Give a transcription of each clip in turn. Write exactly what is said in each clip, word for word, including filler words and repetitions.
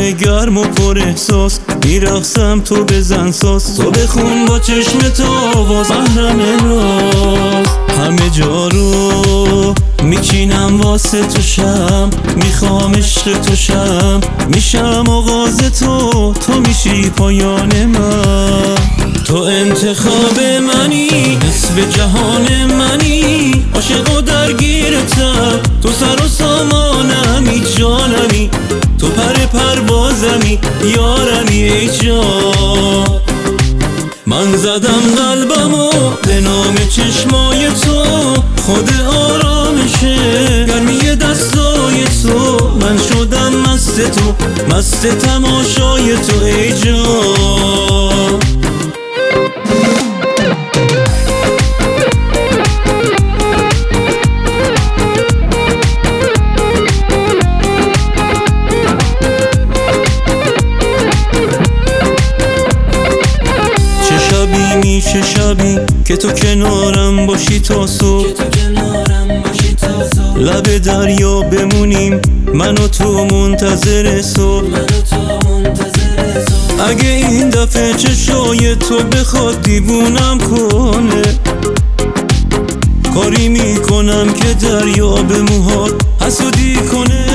همه گرم و پر احساس، میرقصم تو بزن ساز، تو بخون با چشم تو آواز، محرم راز. همه جا رو میچینم واسه تو شم، میخوام عشق تو شم، میشم آغاز تو، تو میشی پایان من. تو انتخاب منی، نصف جهان منی، عاشق و درگیرتم، تو سر و سامانمی، جانمی، تو پر پروازمی، یارمی ای جان. من زدم قلبمو به نام چشمای تو، خود آرامشه گرمی دستای تو، من شدم مست تو، مست تماشای تو ای جان. چه شبی که تو کنارم باشی تا صبح، لب دریا بمونیم من و تو منتظر صبح. اگه این دفعه چشای تو بخواد دیوونم کنه، کاری میکنم که دریا به موهات حسودی کنه.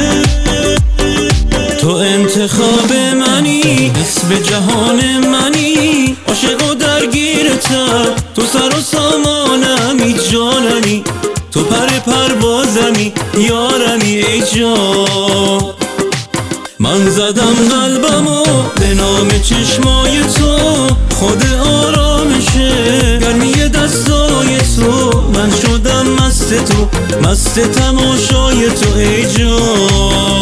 تو انتخاب منی، نصف جهان منی، عاشق و درگیرتم، تو سر و سامانمی، جانمی، تو پر پروازمی، یارمی ای جان. من زدم قلبمو به نام چشمای تو، خود آرامشه گرمی دستای تو، من شدم مست تو، مست تماشای تو ای جان.